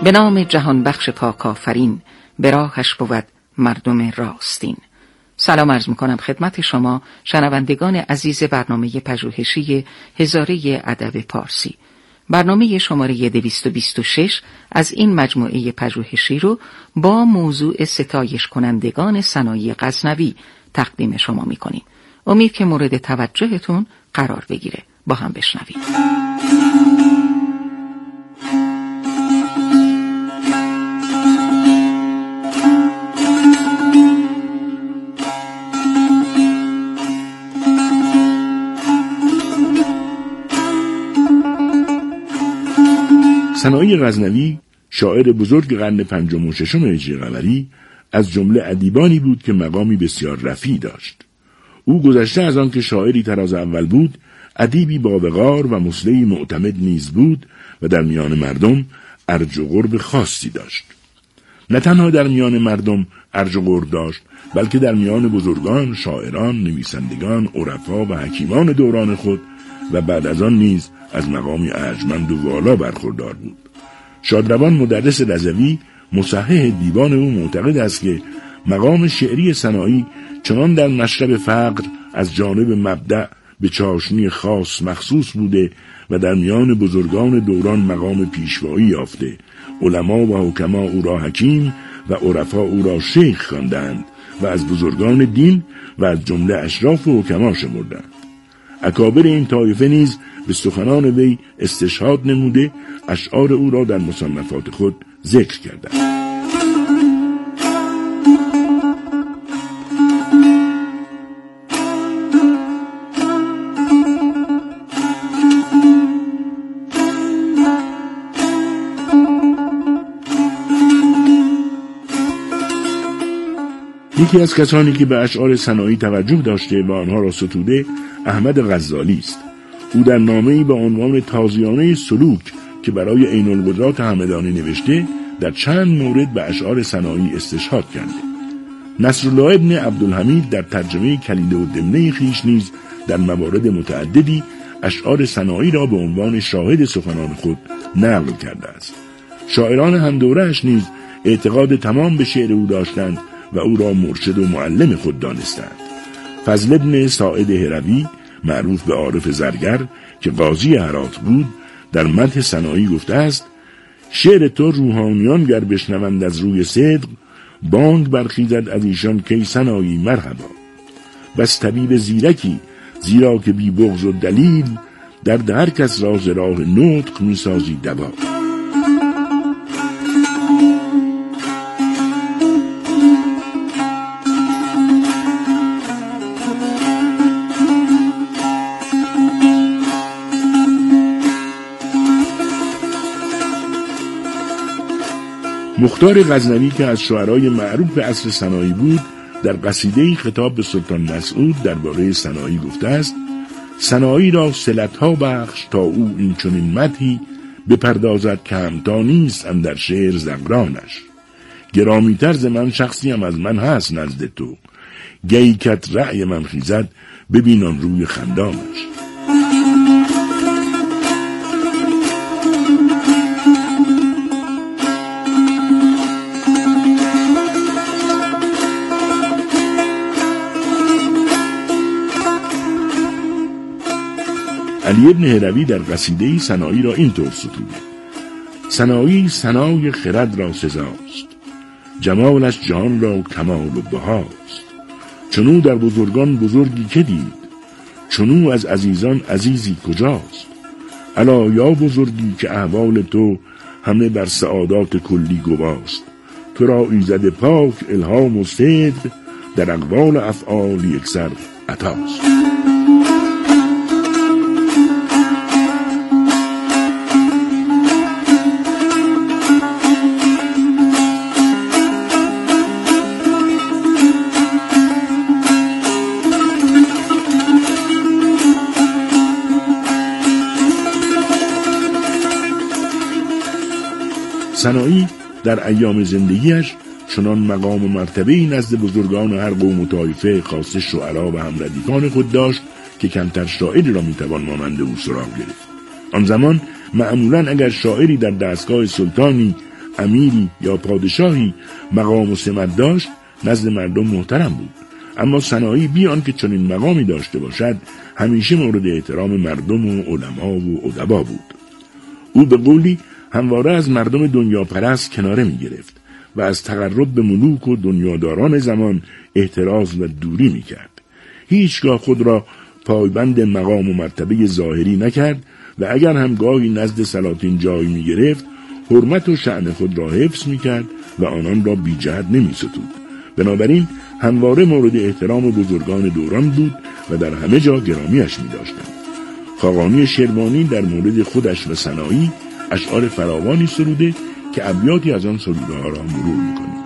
به نام جهان بخش پاک آفرین، به راهش بود مردم راستین. سلام عرض میکنم خدمت شما شنوندگان عزیز برنامه پژوهشی هزاره ادب پارسی. برنامه شماره 226 از این مجموعه پژوهشی رو با موضوع ستایش کنندگان صنایع غزنوی تقدیم شما میکنیم. امید که مورد توجهتون قرار بگیره. با هم بشنویم. صنایع غزنوی شاعر بزرگ قرن پنجم و ششم هجری قمری از جمله ادیبانی بود که مقامی بسیار رفیع داشت. او گذشته از آن که شاعری طراز اول بود، ادیبی با وقار و مسلمی معتمد نیز بود و در میان مردم ارج و قرب خاصی داشت. نه تنها در میان مردم ارج و قرب داشت، بلکه در میان بزرگان، شاعران، نویسندگان، عرفا و حکیمان دوران خود و بعد از آن نیز از مقامی ارجمند و والا برخوردار بود. شادروان مدرس رضوی مصحح دیوان او معتقد است که مقام شعری سنایی چنان در مشرب فقر از جانب مبدأ به چاشنی خاص مخصوص بوده و در میان بزرگان دوران مقام پیشوایی یافته. علما و حکما او را حکیم و عرفا او را شیخ خواندند و از بزرگان دین و از جمله اشراف و حکما شمردند. اکابر این طایفه نیز به سخنان وی استشهاد نموده، اشعار او را در مصنفات خود ذکر کردند. یکی از کسانی که به اشعار سنایی توجه داشته و آنها را ستوده احمد غزالی است. او در نامه‌ای با عنوان تازیانه سلوک که برای عین القدرات همدانی نوشته، در چند مورد به اشعار سنایی استشهاد کرده. نصرالله ابن عبدالحمید در ترجمه کلیله و دمنه خویش نیز در موارد متعددی اشعار سنایی را به عنوان شاهد سخنان خود نقل کرده است. شاعران همدوره‌اش نیز اعتقاد تمام به شعر او داشتند و او را مرشد و معلم خود دانستند. فضل ابن ساعد هروی معروف به عارف زرگر که قاضی هرات بود در مدح سنایی گفته است: شعر تو روحانیان گر بشنوند از روی صدق، بانگ برخیزد از ایشان کی سنایی مرحبا. بس طبیب زیرکی زیرا که بی بغض و دلیل، درد هر کس را ز راه نطق می سازی دوا. مختار غزنوی که از شعرای معروف عصر سنایی بود، در قصیده‌ای خطاب به سلطان مسعود درباره سنایی گفته است: سنایی را صلت‌ها بخش تا او این چنین مدحی بپردازد که همتا نیست اندر شعر زغرانش. گرامی‌تر ز من شخصی هم از من هست نزد تو، گهی کت رأی من خیزد ببین آن روی خندانش. علی ابن هروی در قصیده‌ای سنایی را اینطور ستوده: سنایی ثنای خرد را سزاست، جمالش جهان را کمال و بهاست. چنو در بزرگان بزرگی که دید، چنو از عزیزان عزیزی کجاست. الا یا بزرگی که احوال تو همه بر سعادات کلی گواست. تو را ایزد پاک الهام و صدق، در اقوال افعال یکسر عطاست. سنایی در ایام زندگیش چنان مقام و مرتبه‌ای نزد بزرگان هر قوم و طایفه خاصه شعرا و همردیفان خود داشت که کمتر شاعری را میتوان مانند او سراغ گرفت. آن زمان معمولاً اگر شاعری در دستگاه سلطانی امیری یا پادشاهی مقام و سمت داشت نزد مردم محترم بود، اما سنایی بی آنکه چنین مقامی داشته باشد همیشه مورد احترام مردم و علما و ادبا بود. او به قولی همواره از مردم دنیا پرست کناره می گرفت و از تقرب به ملوک و دنیاداران زمان احتراز و دوری می کرد. هیچگاه خود را پایبند مقام و مرتبه ظاهری نکرد و اگر هم گاهی نزد سلاطین جای می گرفت حرمت و شأن خود را حفظ می کرد و آنان را بی جهت نمی ستود. بنابراین همواره مورد احترام بزرگان دوران بود و در همه جا گرامیش می داشتند. خاقانی شیروانی در مورد خودش و سنایی اشعار فراوانی سروده که ابیاتی از آن سروده ها را مرور می کنیم.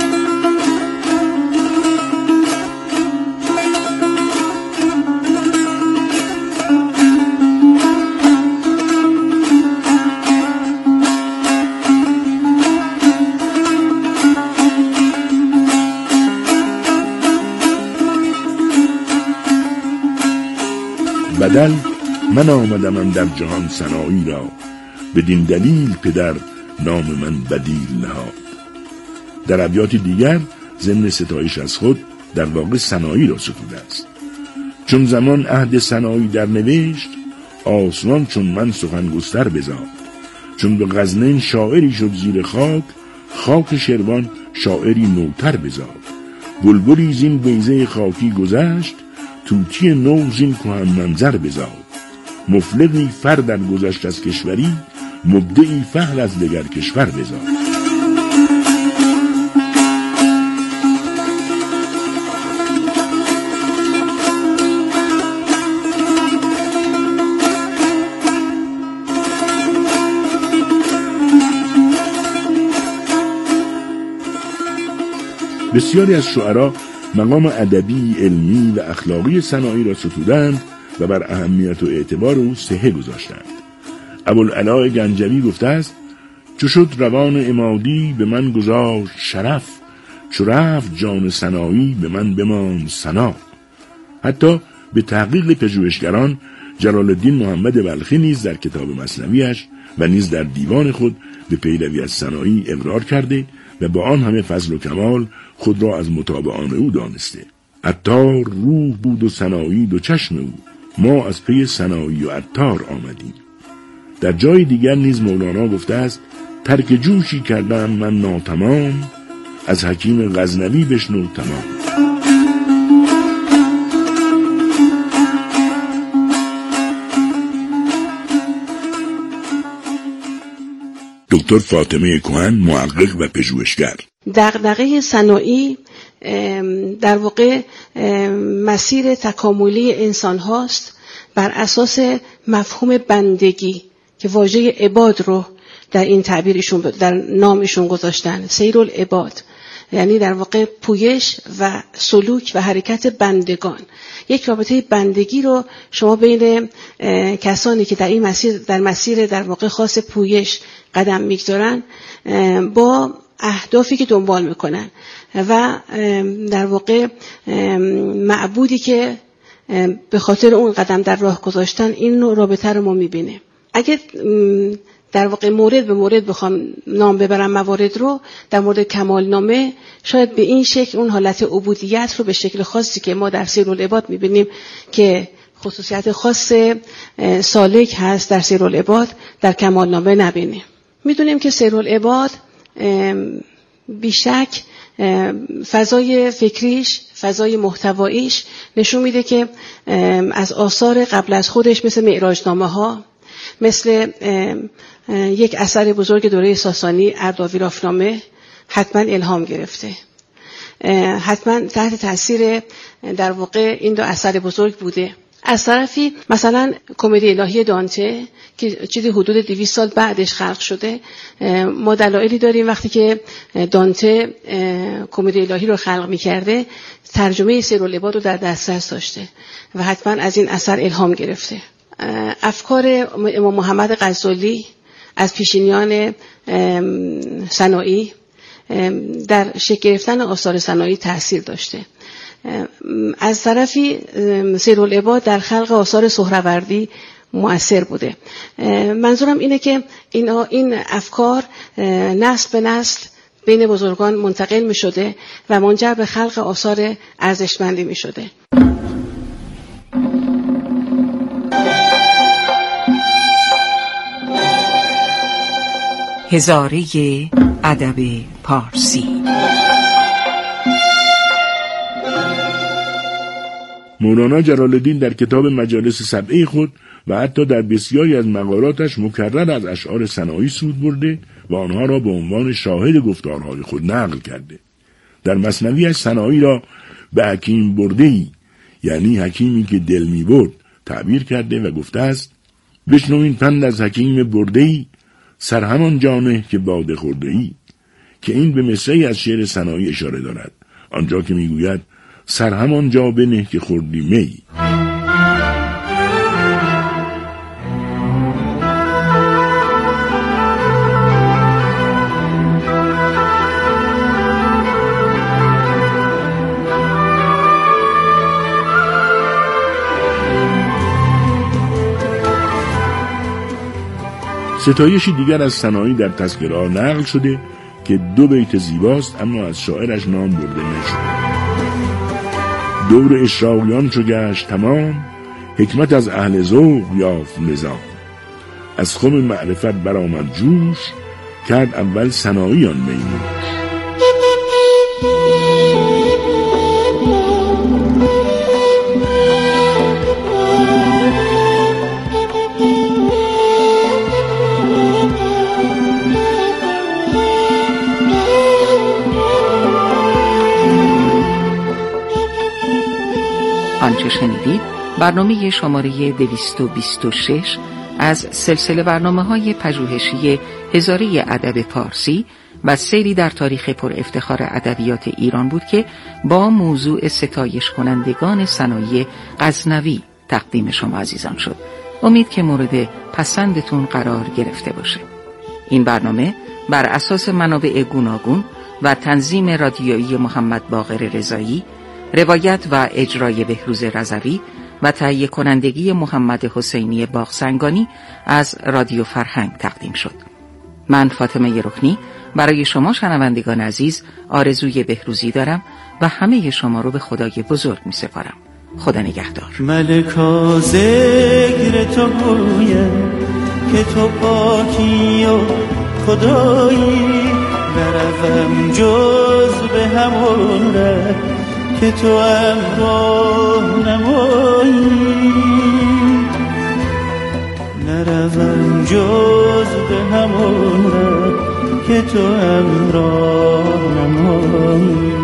بدل من آمدم در جهان سنایی را، بدین دلیل پدر نام من بدیل نهاد. در ابیات دیگر ضمن ستایش از خود در واقع سنایی را ستوده است. چون زمان عهد سنایی در نوشت، آسمان چون من سخن گستر بزاد. چون به غزنین شاعری شد زیر خاک، خاک شروان شاعری نوتر بزاد. بلبلی زین بیضه خاکی گذشت، توتی نو زین کهن منظر بزاد. مفلقی فردن گذشت از کشوری، مبدعی فهل از دگر کشور بزاد. بسیاری از شعرا مقام ادبی، علمی و اخلاقی سنایی را ستودند و بر اهمیت و اعتبار او سهه گذاشتند. ابوالعلاء گنجوی گفته است: چو شد روان عمادی به من گذاشت شرف، چو رفت جان سنایی به من بماند ثنا. حتی به تحقیق پژوهشگران جلال الدین محمد بلخی نیز در کتاب مثنویش و نیز در دیوان خود به پیروی از سنایی اقرار کرده و با آن همه فضل و کمال خود را از متابعان او دانسته. عطار روح بود و سنایی دو چشم او، ما از پی سنایی و عطار آمدیم. در جای دیگر نیز مولانا گفته است: ترک جوشی کردم من ناتمام، از حکیم غزنوی بشنو تمام. دکتر فاطمه کهن، محقق و پژوهشگر. دغدغه سنایی در واقع مسیر تکاملی انسان هاست بر اساس مفهوم بندگی که واژه عباد رو در این تعبیرشون در نامشون گذاشتن، سیرالعباد، یعنی در واقع پویش و سلوک و حرکت بندگان. یک رابطه بندگی رو شما بین کسانی که در این مسیر در واقع خاص پویش قدم میگذارن با اهدافی که دنبال میکنن و در واقع معبودی که به خاطر اون قدم در راه گذاشتن، این رابطه رو ما میبینیم. اگه در واقع مورد به مورد بخوام نام ببرم موارد رو، در مورد کمال نامه شاید به این شکل اون حالت عبودیت رو به شکل خاصی که ما در سیرالعباد میبینیم که خصوصیت خاص سالک هست در سیرالعباد، در کمال نامه نبینیم. میدونیم که سیرالعباد بیشک فضای فکریش، فضای محتواییش نشون میده که از آثار قبل از خودش مثل معراجنامه ها، مثل یک اثر بزرگ دوره ساسانی اردویرافنامه حتما الهام گرفته، حتما تحت تاثیر در واقع این دو اثر بزرگ بوده. از طرفی مثلا کمدی الهی دانته که چیزی حدود 200 سال بعدش خلق شده، ما دلایلی داریم وقتی که دانته کمدی الهی رو خلق می‌کرده ترجمه سیرالعباد رو در دسترس داشته و حتما از این اثر الهام گرفته. افکار امام محمد غزالی از پیشینیان سنایی در شکل گرفتن آثار سنایی تاثیر داشته. از طرفی سیرالعباد در خلق آثار سهروردی مؤثر بوده. منظورم اینه که این افکار نسل به نسل بین بزرگان منتقل می شده و منجر به خلق آثار ارزشمندی می شده. هزاره ادب پارسی. مولانا جلال‌الدین در کتاب مجالس سبعه خود و حتی در بسیاری از مقالاتش مکرر از اشعار سنایی سود برده و آنها را به عنوان شاهد گفتارهای خود نقل کرده. در مثنوی‌اش سنایی را به حکیم برده‌ای، یعنی حکیمی که دل می‌برد، تعبیر کرده و گفته است: بشنوین پند از حکیم برده‌ای، سر همان جانه که باده خورده‌ای، که این به مصرعی از شعر سنایی اشاره دارد، آنجا که میگوید سر همان جا بنه که خوردی می. ستایشی دیگر از سنایی در تذکره‌ها نقل شده که 2 بیت زیباست اما از شاعرش نام برده نشد. دور اشراقیان چو گشت تمام، حکمت از اهل ذوق یافت نظام. از خم معرفت برآمد جوش، کرد اول سنایی آن می نوش. آنچه شنیدید برنامه شماره 226 از سلسله برنامه‌های پژوهشی هزاره ادب پارسی و سیری در تاریخ پر افتخار ادبیات ایران بود که با موضوع ستایش کنندگان سنایی غزنوی تقدیم شما عزیزان شد. امید که مورد پسندتون قرار گرفته باشه. این برنامه بر اساس منابع گوناگون و تنظیم رادیویی محمد باقر رضایی، روایت و اجرای بهروز رضوی و تهیه کنندگی محمد حسینی باغسنگانی از رادیو فرهنگ تقدیم شد. من فاطمه رکنی برای شما شنوندگان عزیز آرزوی بهروزی دارم و همه شما رو به خدای بزرگ می سپارم. خدا نگهدار. ملکا ذکر تو گویم که تو پاکی و خدایی، نروم جز به همون ره که تو هم راهنمایی، نروم جز به همون ره که تو هم راهنمایی.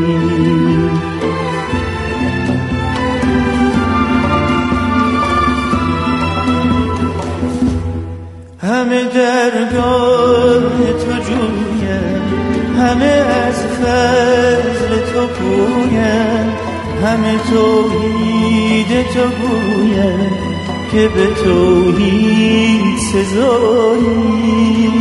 همه درگاه تو جویم، همه از فضل تو پویم، همه توحید تو گویم که به توحید سزایی،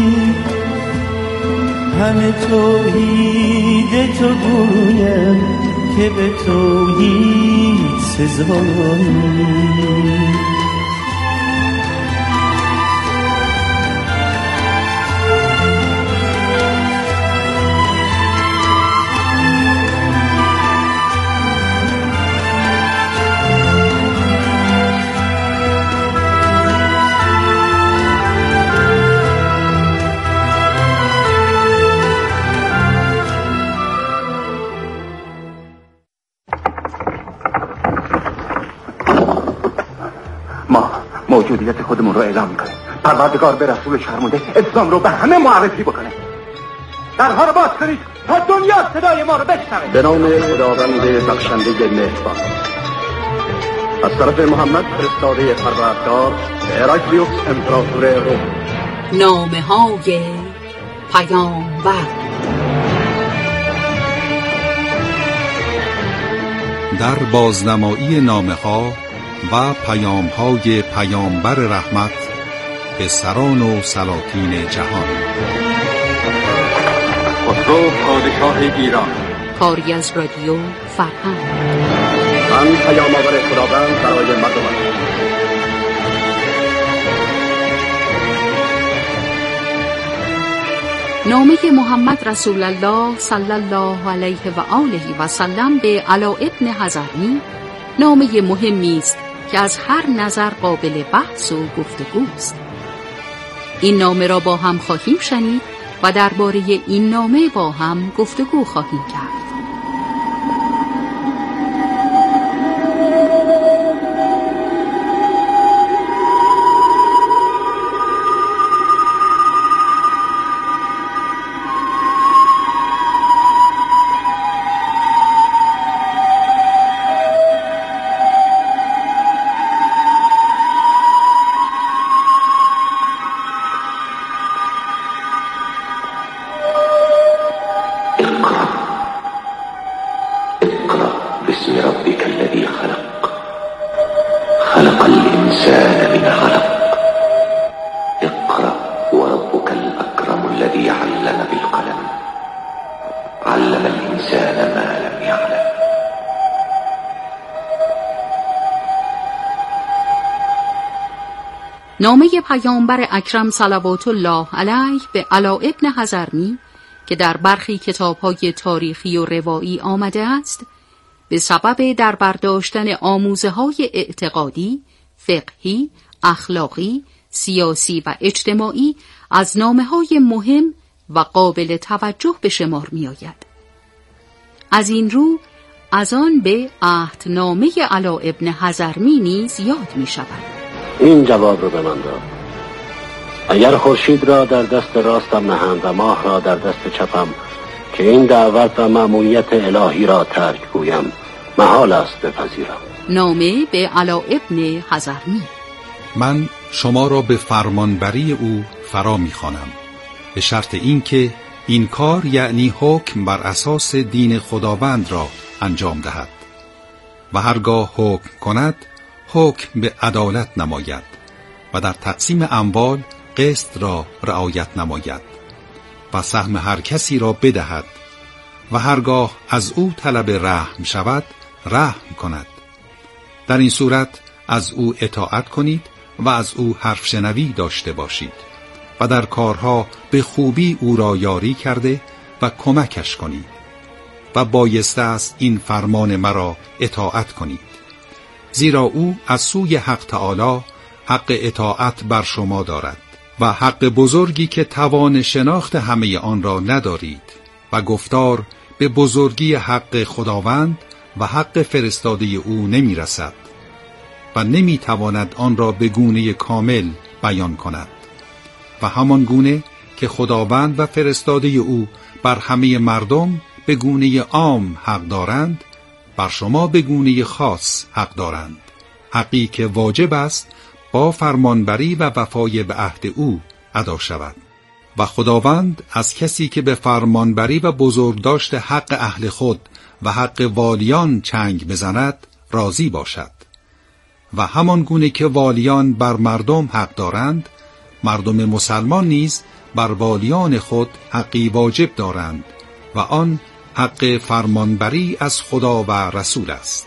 همه توحید تو گویم که به توحید سزایی. موجودیت خودمون رو اعلام میکنه. پروردگار به رسولش فرموده اسلام رو به همه معرفی بکنه. درها رو باز کنید تا دنیا صدای ما رو بشنوه. به نام خداوند بخشنده مهربان. از طرف محمد فرستاده پروردگار به هراکلیوس امپراتور روم. نامه‌های پیامبر. در بازنمایی نامه‌ها و پیام‌های پیامبر رحمت به سران و سلاطین جهان. خسرو پادشاه ایران. کاری از رادیو فرهنگ. من پیام آور خداوند برای مردم. نامه محمد رسول الله صلی الله علیه و آله و سلم به علا ابن حضرمی نامه مهمی است که از هر نظر قابل بحث و گفتگوست. این نامه را با هم خواهیم شنید و درباره این نامه با هم گفتگو خواهیم کرد. نامه پیامبر اکرم صلوات الله علیه به علا ابن حضرمی که در برخی کتاب‌های تاریخی و روایی آمده است، به سبب در برداشتن آموزه‌های اعتقادی، فقهی، اخلاقی، سیاسی و اجتماعی از نامه‌های مهم و قابل توجه به شمار می‌آید. از این رو از آن به عهدنامه علا ابن حضرمی نیز یاد می‌شود. این جواب رو به من داد: اگر خورشید را در دست راستم نهم و ماه را در دست چپم که این دعوت و مأموریت الهی را ترک گویم، محال است بپذیرم. نامه به علا ابن حضرمی. من شما را به فرمانبری او فرا می‌خوانم، به شرط اینکه این کار یعنی حکم بر اساس دین خداوند را انجام دهد و هرگاه حکم کند حکم به عدالت نماید و در تقسیم اموال قسط را رعایت نماید و سهم هر کسی را بدهد و هرگاه از او طلب رحم شود رحم کند. در این صورت از او اطاعت کنید و از او حرف شنوی داشته باشید و در کارها به خوبی او را یاری کرده و کمکش کنید و بایسته است این فرمان مرا اطاعت کنید، زیرا او از سوی حق تعالی حق اطاعت بر شما دارد و حق بزرگی که توان شناخت همه آن را ندارید و گفتار به بزرگی حق خداوند و حق فرستاده او نمی رسد و نمی تواند آن را به گونه کامل بیان کند و همان گونه که خداوند و فرستاده او بر همه مردم به گونه عام حق دارند، بر شما به گونه خاص حق دارند، حقی که واجب است با فرمانبری و وفای به عهد او ادا شود. و خداوند از کسی که به فرمانبری و بزرگداشت حق اهل خود و حق والیان چنگ بزند راضی باشد و همان گونه که والیان بر مردم حق دارند، مردم مسلمان نیز بر والیان خود حقی واجب دارند و آن حق فرمانبری از خدا و رسول است.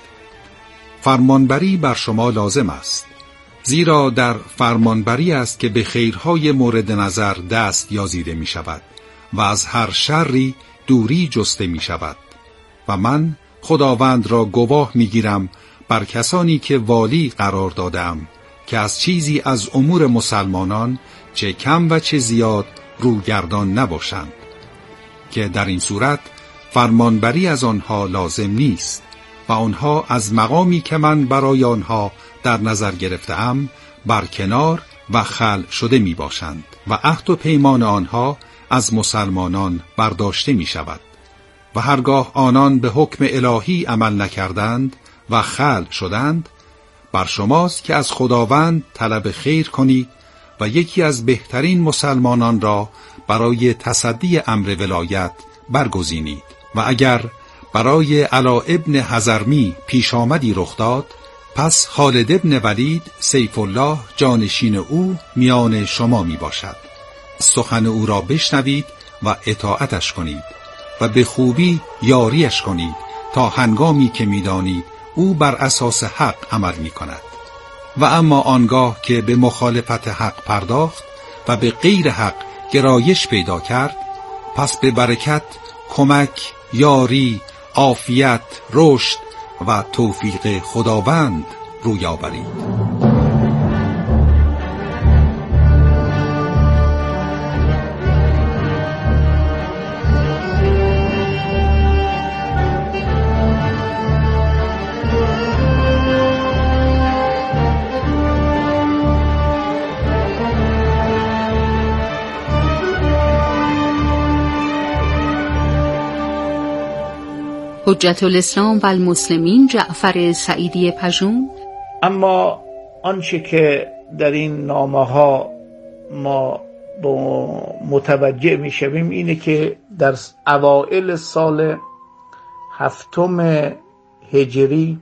فرمانبری بر شما لازم است، زیرا در فرمانبری است که به خیرهای مورد نظر دست یازیده می شود و از هر شری دوری جسته می شود. و من خداوند را گواه می گیرم بر کسانی که والی قرار دادم که از چیزی از امور مسلمانان چه کم و چه زیاد روگردان نباشند، که در این صورت فرمانبری از آنها لازم نیست و آنها از مقامی که من برای آنها در نظر گرفته‌ام برکنار و خلع شده می باشند و عهد و پیمان آنها از مسلمانان برداشته می شود و هرگاه آنان به حکم الهی عمل نکردند و خلع شدند، بر شماست که از خداوند طلب خیر کنید و یکی از بهترین مسلمانان را برای تصدی امر ولایت برگزینید. و اگر برای علا ابن حضرمی پیش آمدی رخ داد، پس خالد ابن ولید سیف الله جانشین او میان شما می باشد. سخن او را بشنوید و اطاعتش کنید و به خوبی یاریش کنید تا هنگامی که می دانید او بر اساس حق عمل می کند. و اما آنگاه که به مخالفت حق پرداخت و به غیر حق گرایش پیدا کرد، پس به برکت، کمک، یاری، عافیت، رشد و توفیق خداوند روی آورید. حجت الاسلام و المسلمین جعفر سعیدی پژوهش. اما آنچه که در این نامه ها ما متوجه می شویم اینه که در اوائل سال 7 هجری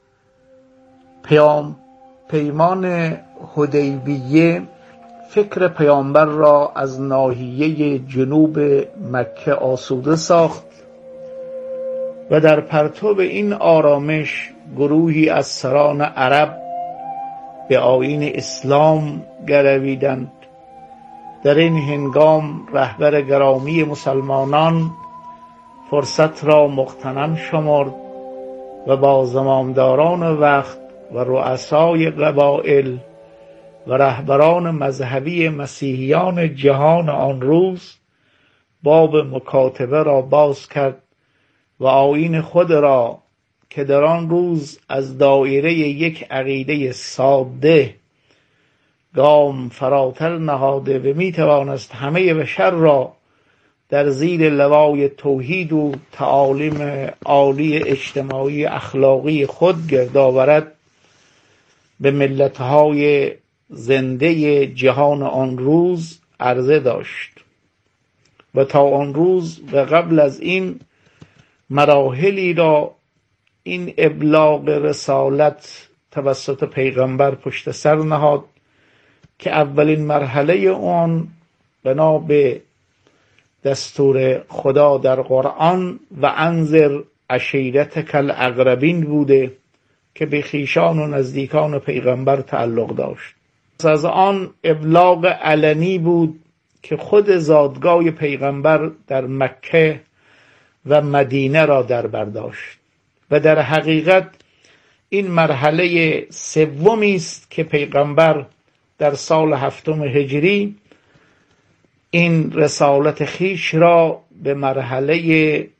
پیمان حدیبیه فکر پیامبر را از ناحیه جنوب مکه آسوده ساخت و در پرتو این آرامش گروهی از سران عرب به آیین اسلام گرویدند. در این هنگام رهبر گرامی مسلمانان فرصت را مغتنم شمرد و با زمامداران وقت و رؤسای قبایل و رهبران مذهبی مسیحیان جهان آن روز باب مکاتبه را باز کرد و آیین خود را که در آن روز از دایره یک عقیده ساده گام فراتر نهاده و می توانست همه بشر را در زیر لوای توحید و تعالیم عالی اجتماعی اخلاقی خود گرد آورد، به ملت‌های زنده جهان آن روز عرضه داشت و تا آن روز و قبل از این مراحلی را این ابلاغ رسالت توسط پیغمبر پشت سر نهاد که اولین مرحله آن بنا به دستور خدا در قرآن و انذر عشیرتک الاقربین بوده که به خویشان و نزدیکان پیغمبر تعلق داشت. از آن ابلاغ علنی بود که خود زادگاه پیغمبر در مکه و مدینه را در برداشت و در حقیقت این مرحله سومی است که پیغمبر در سال 7 هجری این رسالت خیش را به مرحله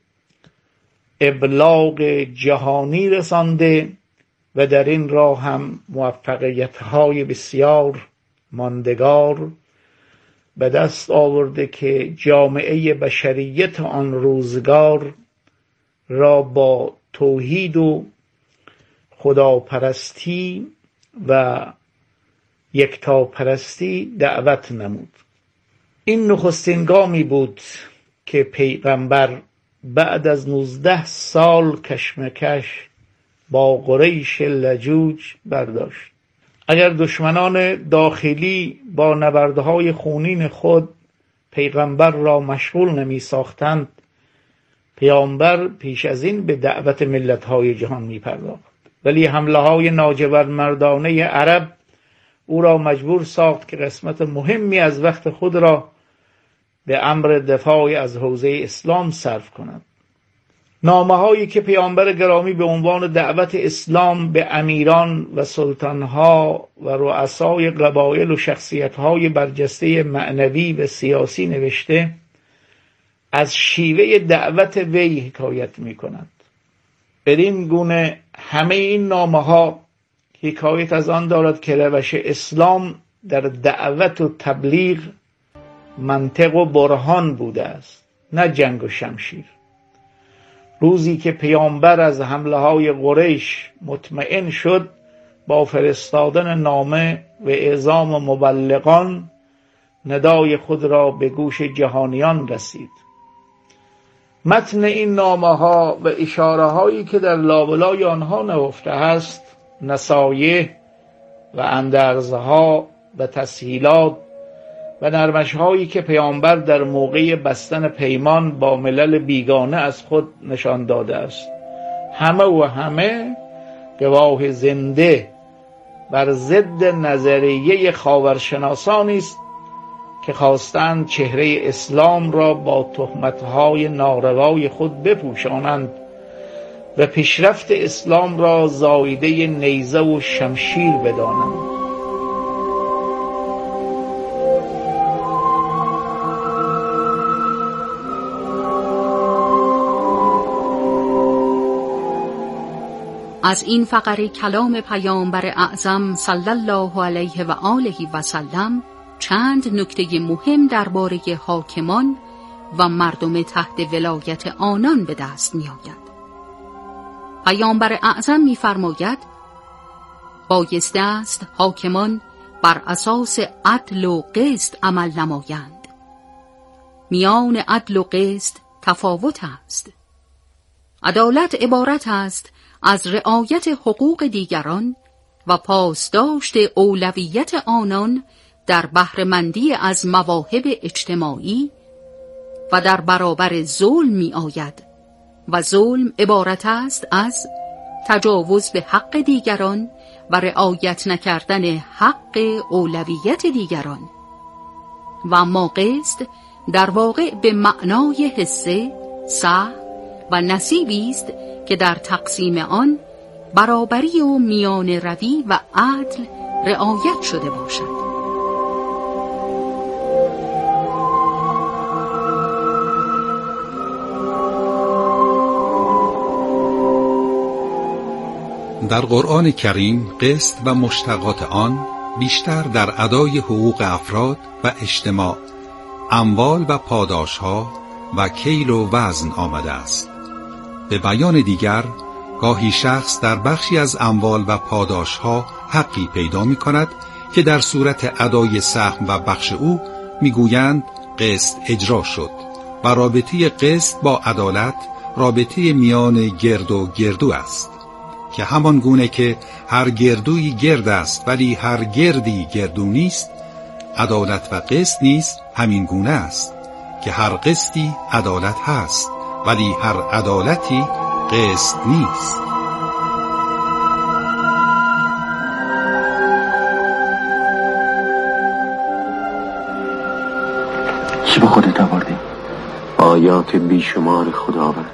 ابلاغ جهانی رسانده و در این راه هم موفقیت‌های بسیار ماندگار به دست آورده که جامعه بشریت آن روزگار را با توحید و خداپرستی و یکتاپرستی دعوت نمود. این نخستین گامی بود که پیغمبر بعد از 19 سال کشمکش با قریش لجوج برداشت. اگر دشمنان داخلی با نبردهای خونین خود پیغمبر را مشغول نمی ساختند، پیامبر پیش از این به دعوت ملت‌های جهان می پرداخت. ولی حمله‌های ناجورمردانه عرب او را مجبور ساخت که قسمت مهمی از وقت خود را به امر دفاع از حوزه اسلام صرف کند. نامه‌هایی که پیامبر گرامی به عنوان دعوت اسلام به امیران و سلطانها و رؤسای قبایل و شخصیت‌های برجسته معنوی و سیاسی نوشته، از شیوه دعوت وی حکایت می‌کند. بدین گونه همه این نامه‌ها حکایت از آن دارد که روش اسلام در دعوت و تبلیغ منطق و برهان بوده است، نه جنگ و شمشیر. روزی که پیامبر از حمله‌های قریش مطمئن شد، با فرستادن نامه و اعزام مبلغان ندای خود را به گوش جهانیان رسید. متن این نامه‌ها و اشاره‌هایی که در لابلای آنها نهفته است، نصایح و اندرزها و تسهیلات و نرمش‌هایی که پیامبر در موقع بستن پیمان با ملل بیگانه از خود نشان داده است، همه گواه زنده بر ضد نظریه خاورشناسانی است که خواستند چهره اسلام را با تهمت‌های ناروای خود بپوشانند و پیشرفت اسلام را زایده نیزه و شمشیر بدانند. از این فقره کلام پیامبر اعظم صلی الله علیه و آله و سلم چند نکته مهم درباره حاکمان و مردم تحت ولایت آنان به دست می آید. پیامبر اعظم می فرماید بایسته است حاکمان بر اساس عدل و قسط عمل نمایند. میان عدل و قسط تفاوت است. عدالت عبارت است از رعایت حقوق دیگران و پاسداشت اولویت آنان در بهره‌مندی از مواهب اجتماعی و در برابر ظلم می آید و ظلم عبارت است از تجاوز به حق دیگران و رعایت نکردن حق اولویت دیگران. و اما قسط در واقع به معنای حصه، سهم و نصیبی است که در تقسیم آن برابری و میان روی و عدل رعایت شده باشد. در قرآن کریم قسط و مشتقات آن بیشتر در ادای حقوق افراد و اجتماع، اموال و پاداشها و کیل و وزن آمده است. به بیان دیگر گاهی شخص در بخشی از اموال و پاداشها حقی پیدا می کند که در صورت ادای سهم و بخش او می گویند قسط اجرا شد و رابطه قسط با عدالت رابطه میان گرد و گردو است که همان گونه که هر گردویی گرد است ولی هر گردی گردو نیست، عدالت و قسط نیز همین گونه است که هر قسطی عدالت هست ولی هر عدالتی قسط نیست. چی به خودت آوردی؟ آیات بیشمار خداوند.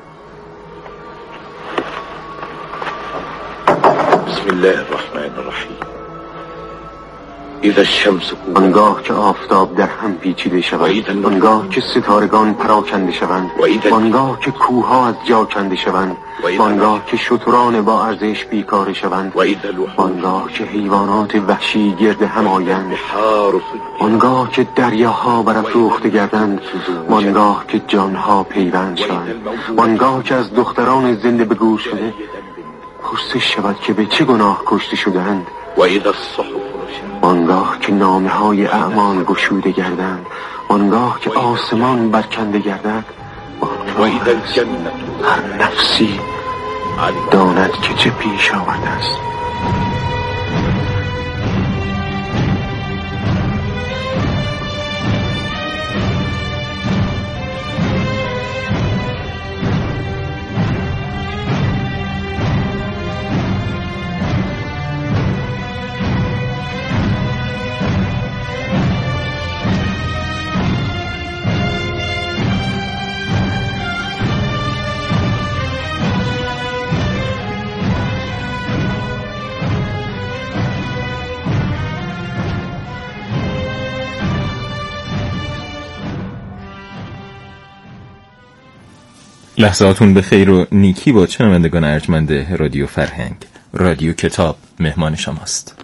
بسم الله الرحمن الرحیم. اذا الشمس كورت، آنگاه که آفتاب در هم پیچیده شود، آنگاه که ستارگان پراکنده شوند، آنگاه که کوهها از جا کنده شوند، آنگاه که شتران با ارزش بیکار شوند، آنگاه که حیوانات وحشی گرد هم آیند، آنگاه که دریاها برافروخته گردند، آنگاه که جانها پیوند شوند، آنگاه که از دختران زنده به گور شده پرسش شود که به چه گناه کشته شدند، آنگاه که نامه های اعمال گشوده گردند، آنگاه که آسمان برکنده گردد، آنگاه هر نفسی داند که چه پیش آورده است. لحظاتون به خیر و نیکی با شنوندگان ارجمند رادیو فرهنگ. رادیو کتاب مهمان شماست.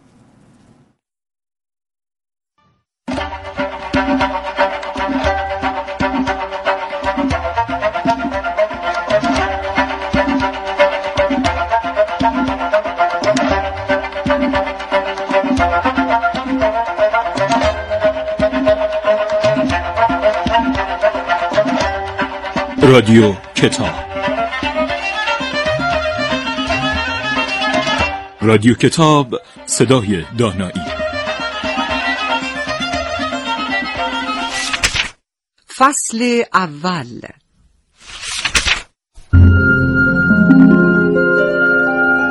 رادیو کتاب. رادیو کتاب، صدای دانایی. فصل اول.